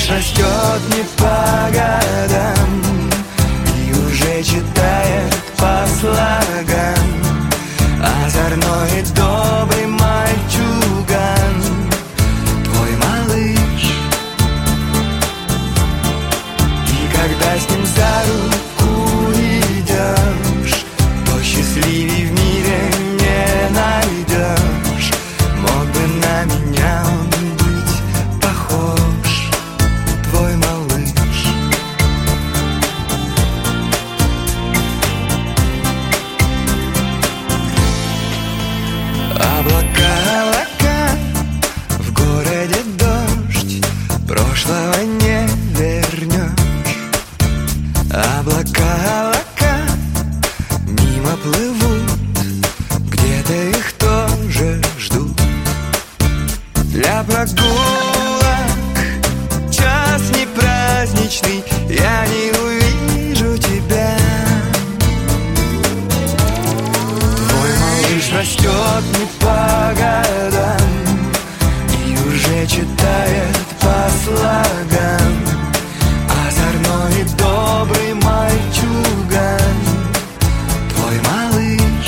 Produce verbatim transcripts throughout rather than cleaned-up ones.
растет не по годам и уже читает по слогам. Озорной и добрый мальчуган, твой малыш. И когда с ним за руку идешь, то счастливей в мире не найдешь. Мог бы на меня он быть похож, твой малыш. Облака, облака, в городе дождь, прошлого не вернешь. Облака, облака, мимо плывут, где-то их тоже ждут. Для прогулок час не праздничный, я не увижу тебя. Твой малыш растет не по годам и уже читает по слогам. Озорной и добрый мальчуган, твой малыш.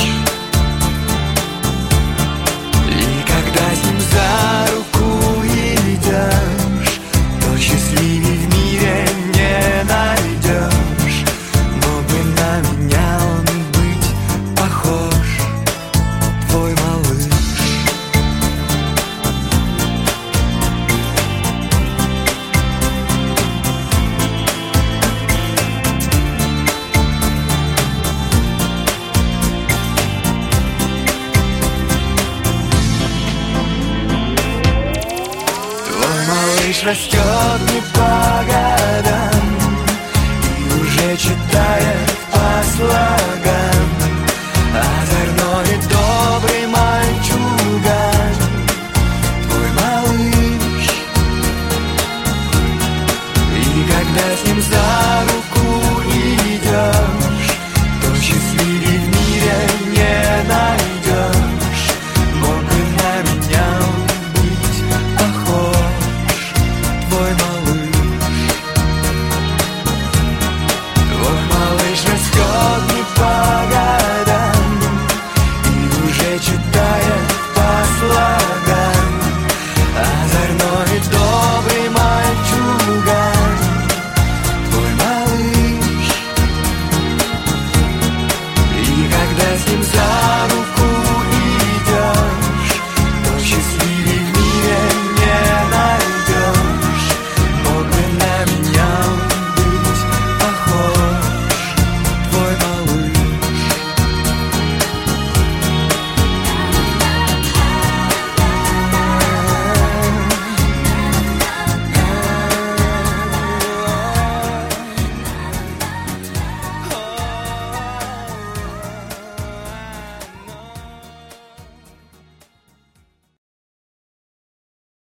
И когда с ним за руку идешь, то счастливей в мире не найдешь. Мог бы на меня он быть похож, твой малыш. Твой малыш растет не по годам и уже читает по слогам.